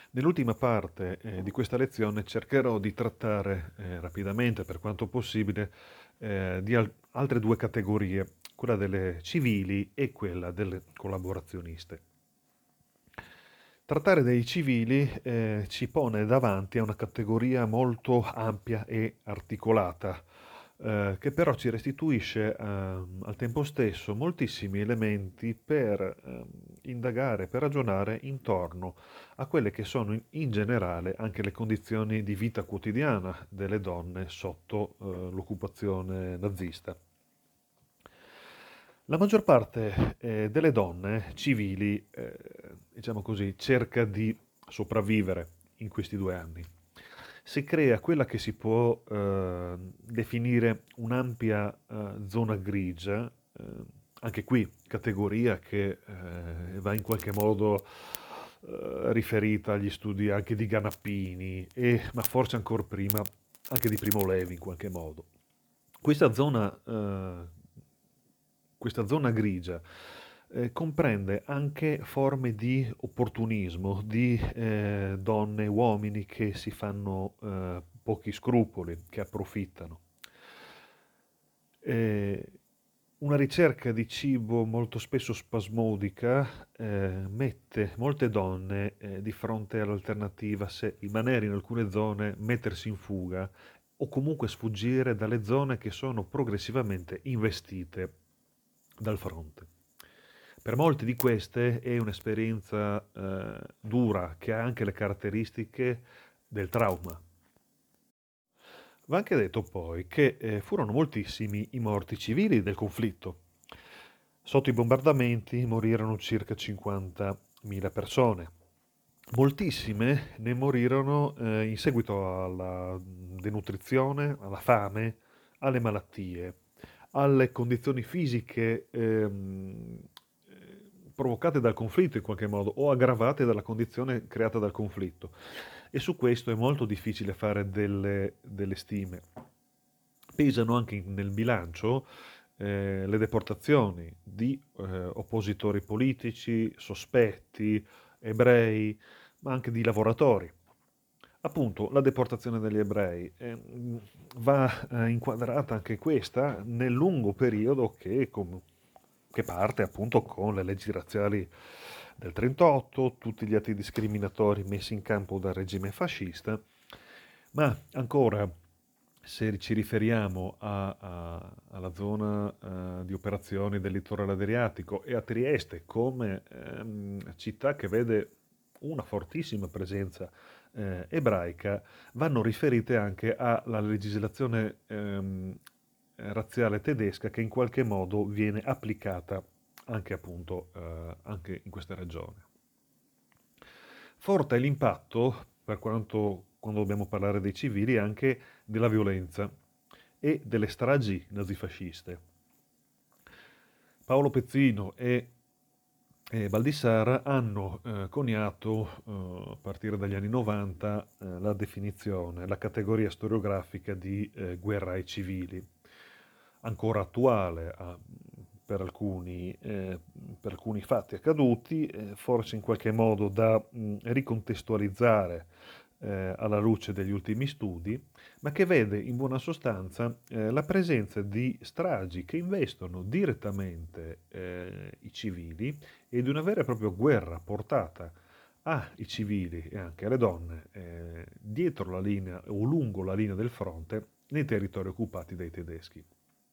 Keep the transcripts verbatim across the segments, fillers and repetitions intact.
Nell'ultima parte eh, di questa lezione cercherò di trattare eh, rapidamente, per quanto possibile, eh, di al- altre due categorie, quella delle civili e quella delle collaborazioniste. Trattare dei civili eh, ci pone davanti a una categoria molto ampia e articolata, eh, che però ci restituisce ehm, al tempo stesso moltissimi elementi per ehm, indagare, per ragionare intorno a quelle che sono in, in generale anche le condizioni di vita quotidiana delle donne sotto eh, l'occupazione nazista. La maggior parte eh, delle donne civili, eh, diciamo così, cerca di sopravvivere in questi due anni. Si crea quella che si può eh, definire un'ampia eh, zona grigia, eh, anche qui categoria che eh, va in qualche modo eh, riferita agli studi anche di Ganappini, e, ma forse ancora prima anche di Primo Levi in qualche modo. Questa zona, eh, questa zona grigia eh, comprende anche forme di opportunismo, di eh, donne e uomini che si fanno eh, pochi scrupoli, che approfittano. Eh, una ricerca di cibo molto spesso spasmodica eh, mette molte donne eh, di fronte all'alternativa se rimanere in alcune zone, mettersi in fuga o comunque sfuggire dalle zone che sono progressivamente investite dal fronte. Per molte di queste è un'esperienza eh, dura che ha anche le caratteristiche del trauma. Va anche detto poi che eh, furono moltissimi i morti civili del conflitto. Sotto i bombardamenti morirono circa cinquantamila persone. Moltissime ne morirono eh, in seguito alla denutrizione, alla fame, alle malattie, alle condizioni fisiche ehm, eh, provocate dal conflitto in qualche modo o aggravate dalla condizione creata dal conflitto. E su questo è molto difficile fare delle, delle stime. Pesano anche nel bilancio eh, le deportazioni di eh, oppositori politici, sospetti, ebrei, ma anche di lavoratori. Appunto, la deportazione degli ebrei eh, va eh, inquadrata anche questa nel lungo periodo che, com- che parte appunto con le leggi razziali del trentotto, tutti gli atti discriminatori messi in campo dal regime fascista, ma ancora se ci riferiamo a- a- alla zona eh, di operazioni del litorale adriatico e a Trieste come ehm, città che vede una fortissima presenza eh, ebraica, vanno riferite anche alla legislazione ehm, razziale tedesca che in qualche modo viene applicata anche appunto eh, anche in questa regione. Forte è l'impatto, per quanto quando dobbiamo parlare dei civili, anche della violenza e delle stragi nazifasciste. Paolo Pezzino e, e Baldissara hanno eh, coniato, eh, a partire dagli anni novanta, eh, la definizione, la categoria storiografica di eh, guerra ai civili, ancora attuale a- per alcuni, eh, per alcuni fatti accaduti, eh, forse in qualche modo da mh, ricontestualizzare eh, alla luce degli ultimi studi, ma che vede in buona sostanza eh, la presenza di stragi che investono direttamente eh, i civili e di una vera e propria guerra portata ai civili e anche alle donne eh, dietro la linea o lungo la linea del fronte nei territori occupati dai tedeschi.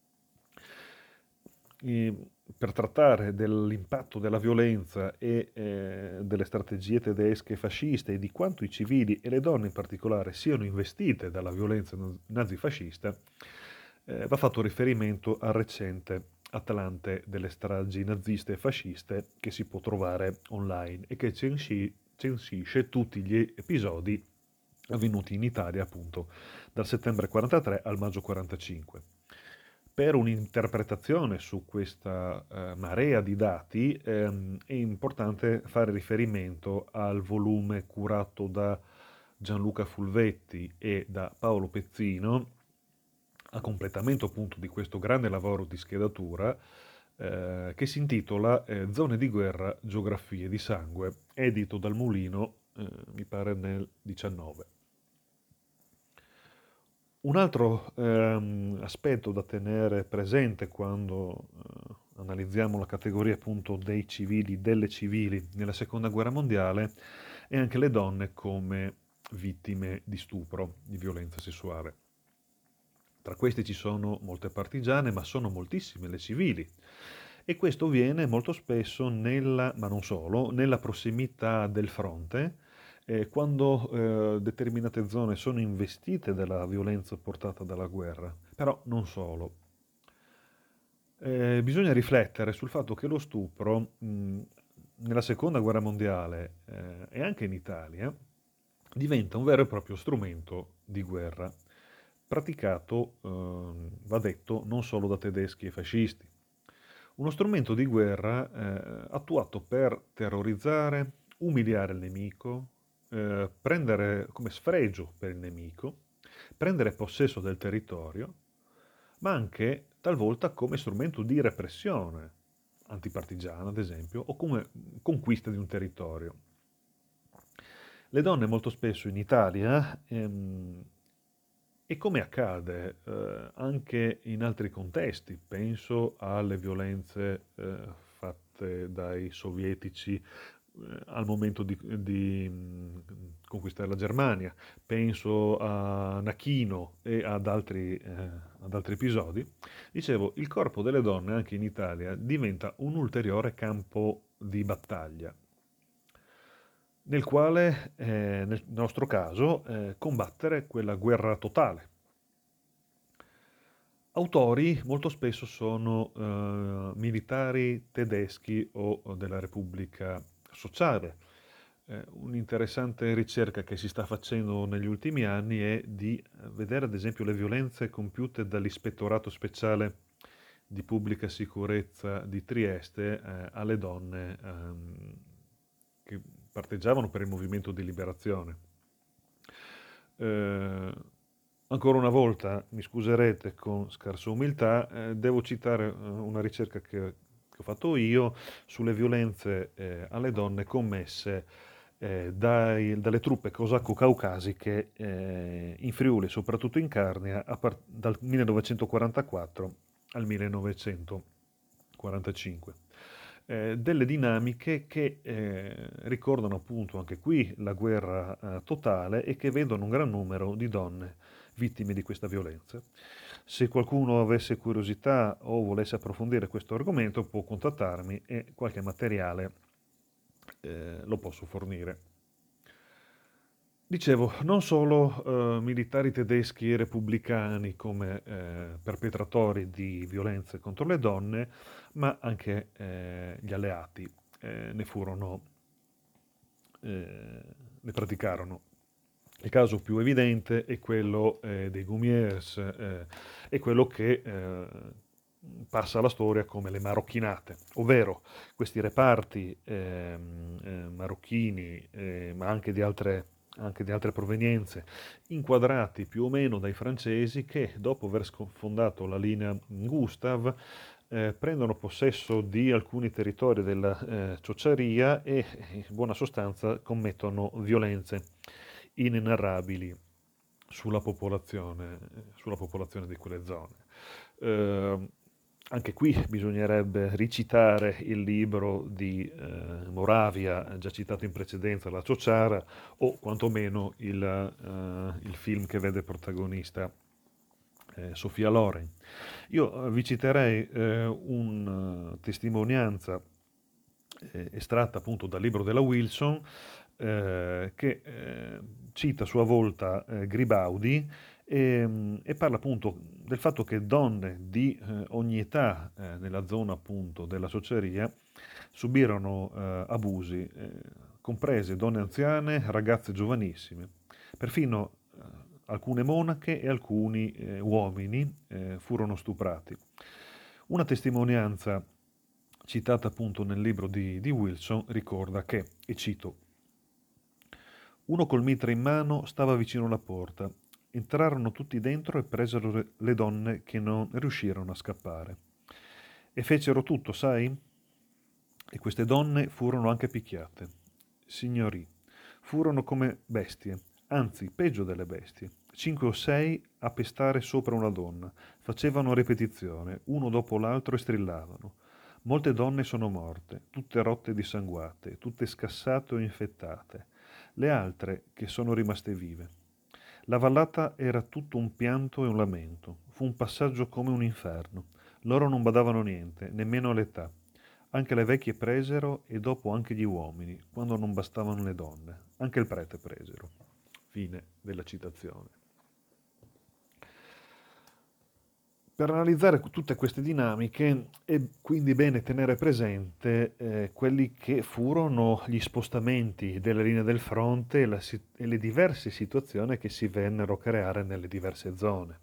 I- per trattare dell'impatto della violenza e eh, delle strategie tedesche fasciste e di quanto i civili e le donne in particolare siano investite dalla violenza nazifascista, eh, va fatto riferimento al recente Atlante delle stragi naziste e fasciste che si può trovare online e che censì- censisce tutti gli episodi avvenuti in Italia appunto dal settembre quarantatré al maggio quarantacinque. Per un'interpretazione su questa eh, marea di dati ehm, è importante fare riferimento al volume curato da Gianluca Fulvetti e da Paolo Pezzino, a completamento appunto di questo grande lavoro di schedatura, eh, che si intitola eh, Zone di guerra, geografie di sangue, edito dal Mulino eh, mi pare nel diciannove. Un altro ehm, aspetto da tenere presente quando eh, analizziamo la categoria appunto dei civili, delle civili nella seconda guerra mondiale, è anche le donne come vittime di stupro, di violenza sessuale. Tra queste ci sono molte partigiane, ma sono moltissime le civili. E questo viene molto spesso nella, ma non solo, nella prossimità del fronte, eh, quando eh, determinate zone sono investite dalla violenza portata dalla guerra. Però non solo. Eh, bisogna riflettere sul fatto che lo stupro, mh, nella seconda guerra mondiale eh, e anche in Italia, diventa un vero e proprio strumento di guerra, praticato, eh, va detto, non solo da tedeschi e fascisti. Uno strumento di guerra eh, attuato per terrorizzare, umiliare il nemico, eh, prendere come sfregio per il nemico, prendere possesso del territorio, ma anche talvolta come strumento di repressione antipartigiana, ad esempio, o come conquista di un territorio. Le donne molto spesso in Italia, ehm, e come accade eh, anche in altri contesti, penso alle violenze eh, fatte dai sovietici eh, al momento di, di mh, conquistare la Germania, penso a Nachino e ad altri, eh, ad altri episodi, dicevo, il corpo delle donne anche in Italia diventa un ulteriore campo di battaglia nel quale, eh, nel nostro caso, eh, combattere quella guerra totale. Autori molto spesso sono eh, militari tedeschi o, o della Repubblica Sociale. Eh, un'interessante ricerca che si sta facendo negli ultimi anni è di vedere ad esempio le violenze compiute dall'Ispettorato Speciale di Pubblica Sicurezza di Trieste eh, alle donne ehm, che parteggiavano per il movimento di liberazione. Eh, ancora una volta, mi scuserete con scarsa umiltà, eh, devo citare eh, una ricerca che, che ho fatto io sulle violenze eh, alle donne commesse eh, dai, dalle truppe cosacco-caucasiche eh, in Friuli, soprattutto in Carnia, a par- dal millenovecentoquarantaquattro al millenovecentoquarantacinque. Eh, delle dinamiche che eh, ricordano appunto anche qui la guerra eh, totale e che vedono un gran numero di donne vittime di questa violenza. Se qualcuno avesse curiosità o volesse approfondire questo argomento può contattarmi e qualche materiale eh, lo posso fornire. Dicevo, non solo eh, militari tedeschi e repubblicani come eh, perpetratori di violenze contro le donne, ma anche eh, gli alleati eh, ne furono, eh, ne praticarono. Il caso più evidente è quello eh, dei Gumiers, eh, è quello che eh, passa alla storia come le marocchinate, ovvero questi reparti ehm, eh, marocchini, eh, ma anche di altre anche di altre provenienze, inquadrati più o meno dai francesi che, dopo aver sfondato la linea Gustav, eh, prendono possesso di alcuni territori della eh, ciociaria e, in buona sostanza, commettono violenze inenarrabili sulla popolazione, sulla popolazione di quelle zone. Eh, anche qui bisognerebbe ricitare il libro di eh, Moravia, già citato in precedenza, La Ciociara, o quantomeno il, eh, il film che vede protagonista eh, Sofia Loren. Io eh, vi citerei eh, una testimonianza eh, estratta appunto dal libro della Wilson, eh, che eh, cita a sua volta eh, Gribaudi e, e parla appunto del fatto che donne di eh, ogni età eh, nella zona appunto della socieria subirono eh, abusi, eh, comprese donne anziane, ragazze giovanissime. Perfino eh, alcune monache e alcuni eh, uomini eh, furono stuprati. Una testimonianza citata appunto nel libro di, di Wilson ricorda che, e cito, uno col mitra in mano stava vicino alla porta. Entrarono tutti dentro e presero le donne che non riuscirono a scappare. E fecero tutto, sai? E queste donne furono anche picchiate. Signorì, furono come bestie, anzi peggio delle bestie. Cinque o sei a pestare sopra una donna, facevano ripetizione, uno dopo l'altro e strillavano. Molte donne sono morte, tutte rotte e dissanguate, tutte scassate o infettate. Le altre che sono rimaste vive. La vallata era tutto un pianto e un lamento. Fu un passaggio come un inferno. Loro non badavano niente, nemmeno all'età. Anche le vecchie presero e dopo anche gli uomini, quando non bastavano le donne. Anche il prete presero. Fine della citazione. Per analizzare tutte queste dinamiche è quindi bene tenere presente eh, quelli che furono gli spostamenti delle linee del fronte e, la, e le diverse situazioni che si vennero a creare nelle diverse zone.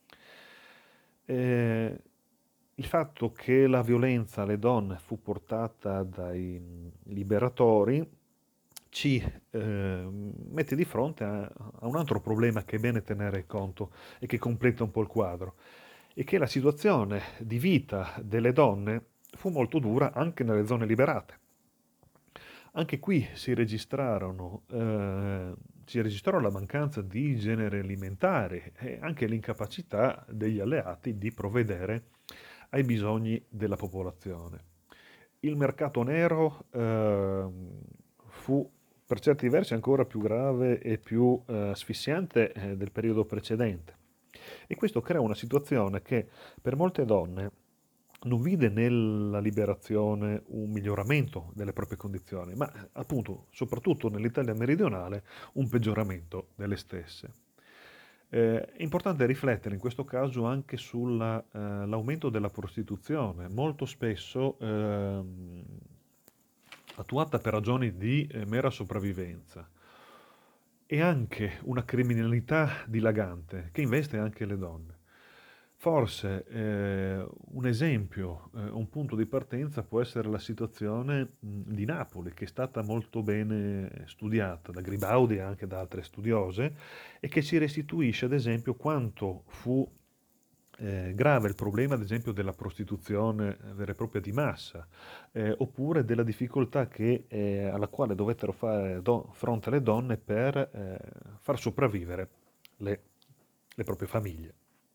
Eh, il fatto che la violenza alle donne fu portata dai liberatori ci eh, mette di fronte a, a un altro problema che è bene tenere conto e che completa un po' il quadro, e che la situazione di vita delle donne fu molto dura anche nelle zone liberate. Anche qui si registrarono, eh, si registrò la mancanza di genere alimentare e anche l'incapacità degli alleati di provvedere ai bisogni della popolazione. Il mercato nero eh, fu per certi versi ancora più grave e più eh, asfissiante eh, del periodo precedente. E questo crea una situazione che per molte donne non vide nella liberazione un miglioramento delle proprie condizioni, ma appunto, soprattutto nell'Italia meridionale, un peggioramento delle stesse. Eh, è importante riflettere in questo caso anche sull'aumento eh, della prostituzione, molto spesso eh, attuata per ragioni di eh, mera sopravvivenza, e anche una criminalità dilagante che investe anche le donne. Forse eh, un esempio, eh, un punto di partenza può essere la situazione mh, di Napoli, che è stata molto bene studiata da Gribaudi e anche da altre studiose, e che ci restituisce ad esempio quanto fu eh, grave il problema ad esempio della prostituzione vera e propria di massa, eh, oppure della difficoltà che, eh, alla quale dovettero fare do- fronte le donne per eh, far sopravvivere le, le proprie famiglie.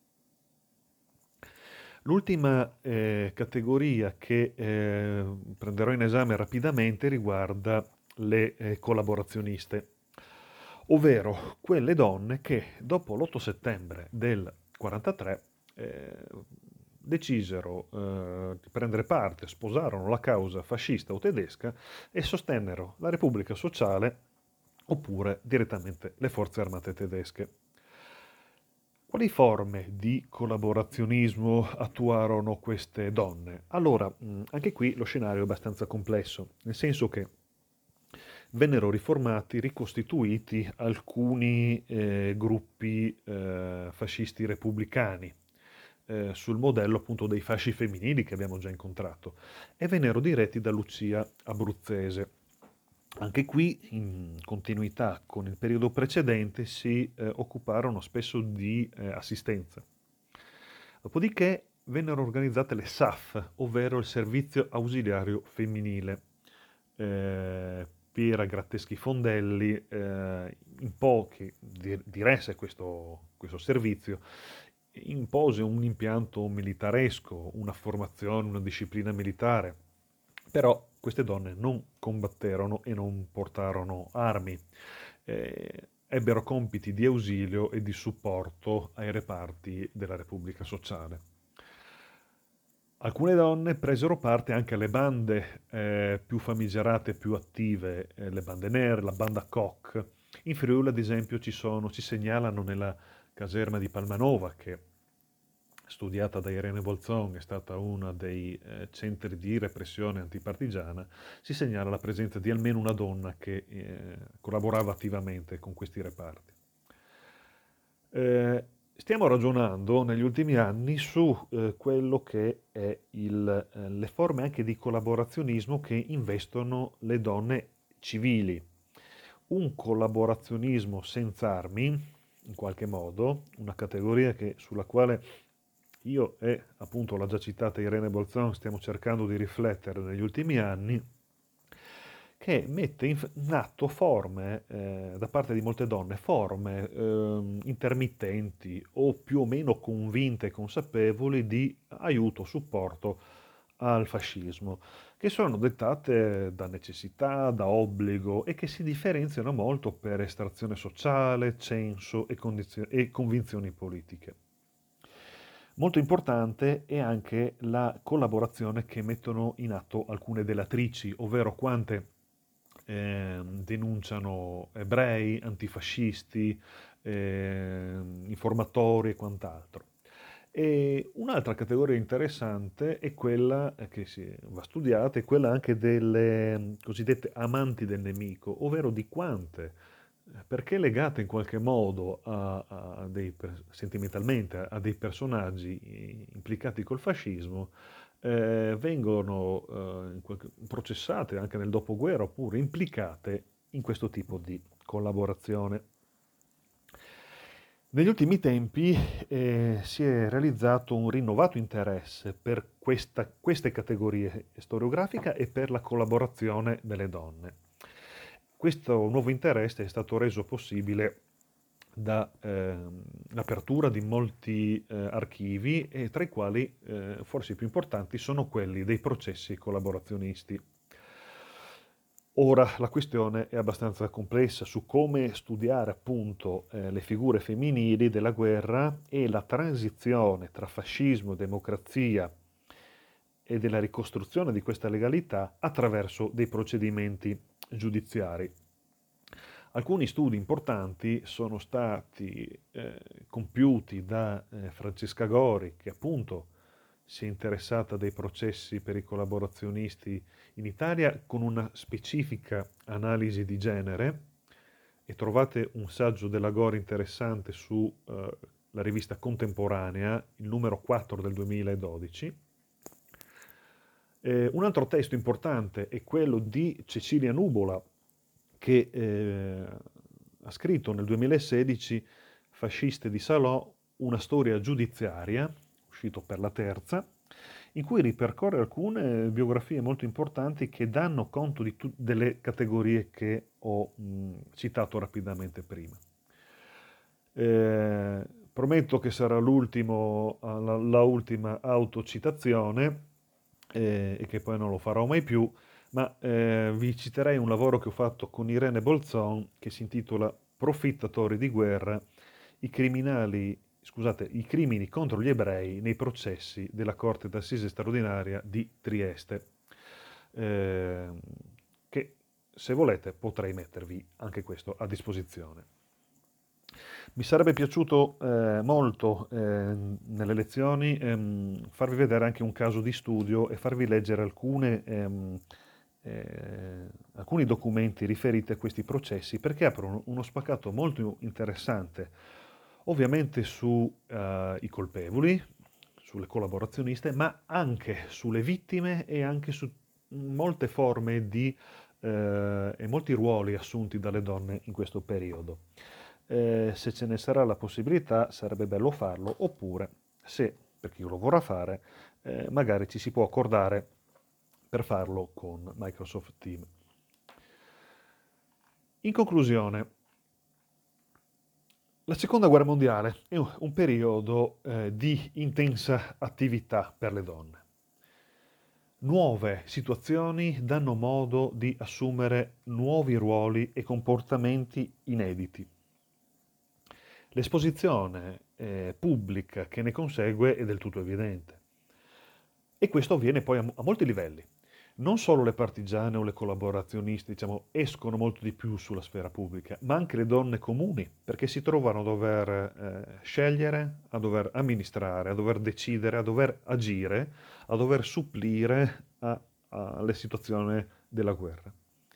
L'ultima eh, categoria che eh, prenderò in esame rapidamente riguarda le eh, collaborazioniste, ovvero quelle donne che dopo l'otto settembre del quarantatré eh, decisero eh, di prendere parte, sposarono la causa fascista o tedesca e sostennero la Repubblica Sociale oppure direttamente le forze armate tedesche. Quali forme di collaborazionismo attuarono queste donne? Allora, anche qui lo scenario è abbastanza complesso, nel senso che vennero riformati, ricostituiti alcuni eh, gruppi eh, fascisti repubblicani, eh, sul modello appunto dei fasci femminili che abbiamo già incontrato, e vennero diretti da Lucia Abruzzese. Anche qui, in continuità con il periodo precedente, si eh, occuparono spesso di eh, assistenza. Dopodiché vennero organizzate le S A F, ovvero il Servizio Ausiliario Femminile. Eh, Piera Gratteschi Fondelli, eh, in pochi diresse questo, questo servizio, impose un impianto militaresco, una formazione, una disciplina militare, però queste donne non combatterono e non portarono armi, eh, ebbero compiti di ausilio e di supporto ai reparti della Repubblica Sociale. Alcune donne presero parte anche alle bande eh, più famigerate, più attive, eh, le bande nere, la banda Koch. In Friuli, ad esempio, ci sono, ci segnalano nella caserma di Palmanova, che studiata da Irene Bolzon, è stata uno dei eh, centri di repressione antipartigiana, si segnala la presenza di almeno una donna che eh, collaborava attivamente con questi reparti. Eh, stiamo ragionando negli ultimi anni su eh, quello che è il, eh, le forme anche di collaborazionismo che investono le donne civili. Un collaborazionismo senza armi, in qualche modo, una categoria che, sulla quale io e appunto la già citata Irene Bolzon stiamo cercando di riflettere negli ultimi anni, che mette in, in atto forme, eh, da parte di molte donne, forme ehm, intermittenti o più o meno convinte e consapevoli di aiuto, supporto al fascismo, che sono dettate da necessità, da obbligo e che si differenziano molto per estrazione sociale, censo e, condizio- e convinzioni politiche. Molto importante è anche la collaborazione che mettono in atto alcune delatrici, ovvero quante eh, denunciano ebrei, antifascisti, eh, informatori e quant'altro. E un'altra categoria interessante è quella eh, che si va studiata, è quella anche delle mm, cosiddette amanti del nemico, ovvero di quante, eh, perché legate in qualche modo a, a dei, per- sentimentalmente a dei personaggi eh, implicati col fascismo, eh, vengono eh, in qualche- processate anche nel dopoguerra oppure implicate in questo tipo di collaborazione. Negli ultimi tempi eh, si è realizzato un rinnovato interesse per questa- queste categorie storiografiche e per la collaborazione delle donne. Questo nuovo interesse è stato reso possibile dall'apertura di molti eh, archivi, e tra i quali eh, forse i più importanti sono quelli dei processi collaborazionisti. Ora la questione è abbastanza complessa su come studiare appunto eh, le figure femminili della guerra e la transizione tra fascismo, democrazia e della ricostruzione di questa legalità attraverso dei procedimenti giudiziari. Alcuni studi importanti sono stati eh, compiuti da eh, Francesca Gori, che appunto si è interessata dei processi per i collaborazionisti in Italia con una specifica analisi di genere, e trovate un saggio della Gori interessante su eh, la rivista Contemporanea, il numero quattro del duemiladodici. Eh, un altro testo importante è quello di Cecilia Nubola, che eh, ha scritto nel duemilasedici Fasciste di Salò, una storia giudiziaria, uscito per la Terza, in cui ripercorre alcune biografie molto importanti che danno conto di tu- delle categorie che ho mh, citato rapidamente prima. Eh, prometto che sarà l'ultimo, la, la ultima autocitazione eh, e che poi non lo farò mai più, ma eh, vi citerei un lavoro che ho fatto con Irene Bolzon che si intitola Profittatori di guerra, i criminali, scusate, i crimini contro gli ebrei nei processi della Corte d'Assise straordinaria di Trieste, eh, che se volete potrei mettervi anche questo a disposizione. Mi sarebbe piaciuto eh, molto eh, nelle lezioni ehm, farvi vedere anche un caso di studio e farvi leggere alcune, ehm, eh, alcuni documenti riferiti a questi processi, perché aprono uno spaccato molto interessante, ovviamente sui colpevoli, sulle collaborazioniste, ma anche sulle vittime e anche su molte forme di, eh, e molti ruoli assunti dalle donne in questo periodo. Eh, se ce ne sarà la possibilità sarebbe bello farlo, oppure se per chi lo vorrà fare eh, magari ci si può accordare per farlo con Microsoft Teams. In conclusione, la seconda guerra mondiale è un periodo eh, di intensa attività per le donne. Nuove situazioni danno modo di assumere nuovi ruoli e comportamenti inediti. L'esposizione eh, pubblica che ne consegue è del tutto evidente. E questo avviene poi a, a molti livelli. Non solo le partigiane o le collaborazioniste, diciamo, escono molto di più sulla sfera pubblica, ma anche le donne comuni, perché si trovano a dover eh, scegliere, a dover amministrare, a dover decidere, a dover agire, a dover supplire alla situazione della guerra.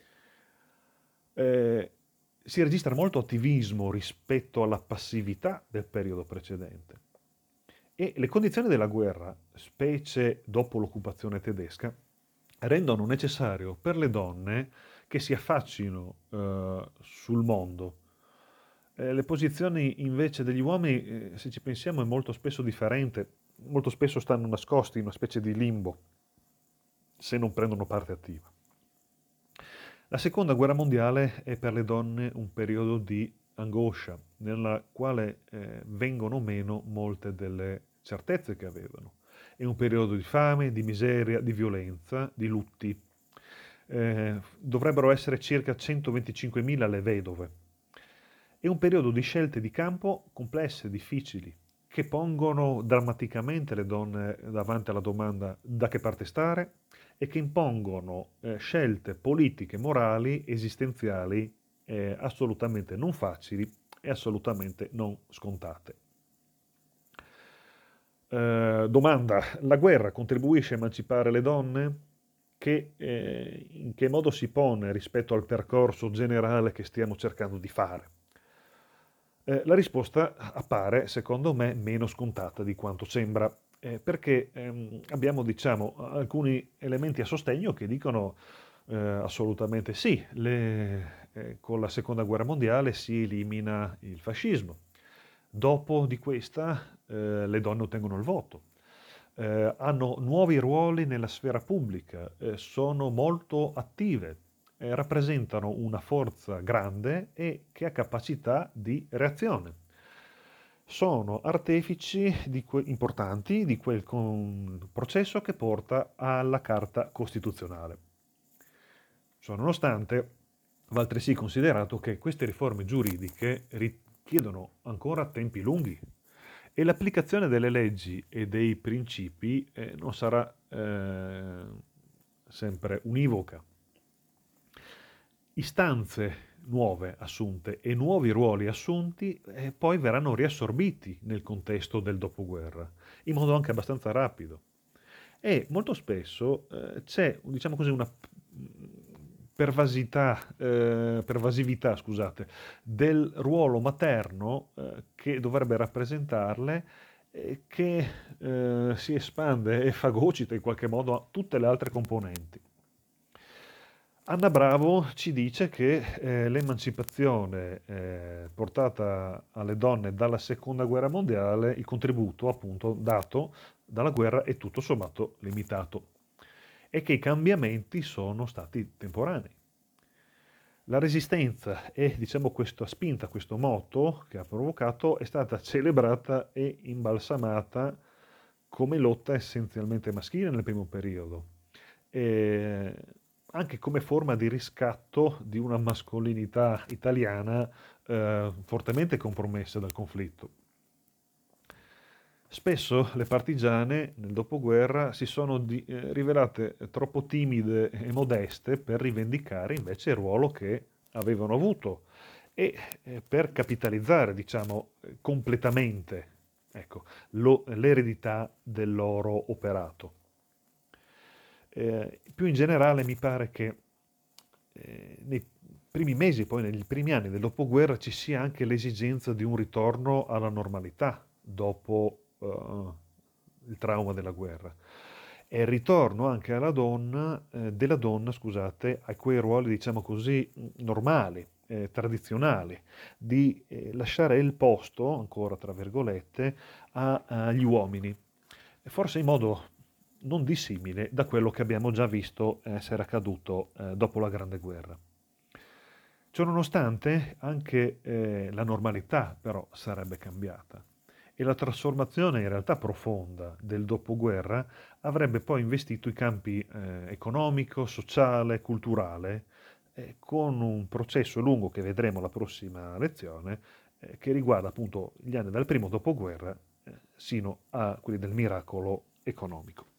Eh, si registra molto attivismo rispetto alla passività del periodo precedente. E le condizioni della guerra, specie dopo l'occupazione tedesca, rendono necessario per le donne che si affaccino eh, sul mondo. Eh, le posizioni invece degli uomini, eh, se ci pensiamo, è molto spesso differente, molto spesso stanno nascosti in una specie di limbo se non prendono parte attiva. La seconda guerra mondiale è per le donne un periodo di angoscia, nella quale eh, vengono meno molte delle certezze che avevano. È un periodo di fame, di miseria, di violenza, di lutti. Eh, dovrebbero essere circa centoventicinquemila le vedove. È un periodo di scelte di campo complesse, difficili, che pongono drammaticamente le donne davanti alla domanda da che parte stare e che impongono eh, scelte politiche, morali, esistenziali eh, assolutamente non facili e assolutamente non scontate. Eh, domanda: la guerra contribuisce a emancipare le donne? Che, eh, in che modo si pone rispetto al percorso generale che stiamo cercando di fare? Eh, la risposta appare, secondo me, meno scontata di quanto sembra, eh, perché ehm, abbiamo, diciamo, alcuni elementi a sostegno che dicono eh, assolutamente sì, le, eh, con la seconda guerra mondiale si elimina il fascismo. Dopo di questa eh, le donne ottengono il voto, eh, hanno nuovi ruoli nella sfera pubblica, eh, sono molto attive, eh, rappresentano una forza grande e che ha capacità di reazione. Sono artefici di que- importanti di quel con- processo che porta alla Carta Costituzionale. Ciononostante, va altresì considerato che queste riforme giuridiche richiedono ancora tempi lunghi e l'applicazione delle leggi e dei principi eh, non sarà eh, sempre univoca. Istanze nuove assunte e nuovi ruoli assunti eh, poi verranno riassorbiti nel contesto del dopoguerra, in modo anche abbastanza rapido. E molto spesso eh, c'è, diciamo così, una pervasità, eh, pervasività, scusate, del ruolo materno eh, che dovrebbe rappresentarle e che eh, si espande e fagocita in qualche modo a tutte le altre componenti. Anna Bravo ci dice che eh, l'emancipazione eh, portata alle donne dalla seconda guerra mondiale, il contributo appunto dato dalla guerra è tutto sommato limitato e che i cambiamenti sono stati temporanei. La resistenza e diciamo questa spinta, questo moto che ha provocato è stata celebrata e imbalsamata come lotta essenzialmente maschile nel primo periodo, e anche come forma di riscatto di una mascolinità italiana eh, fortemente compromessa dal conflitto. Spesso le partigiane nel dopoguerra si sono di, eh, rivelate troppo timide e modeste per rivendicare invece il ruolo che avevano avuto e eh, per capitalizzare, diciamo, eh, completamente, ecco, lo- l'eredità del loro operato. Eh, più in generale mi pare che eh, nei primi mesi, poi negli primi anni del dopoguerra, ci sia anche l'esigenza di un ritorno alla normalità dopo eh, il trauma della guerra. E il ritorno anche alla donna, eh, della donna, scusate, a quei ruoli, diciamo così, normali, eh, tradizionali, di eh, lasciare il posto, ancora tra virgolette, a- agli uomini. E forse in modo non dissimile da quello che abbiamo già visto essere accaduto eh, dopo la Grande Guerra. Ciononostante, anche eh, la normalità però sarebbe cambiata e la trasformazione in realtà profonda del dopoguerra avrebbe poi investito i campi eh, economico, sociale, culturale, eh, con un processo lungo che vedremo la prossima lezione, eh, che riguarda appunto gli anni dal primo dopoguerra eh, sino a quelli del miracolo economico.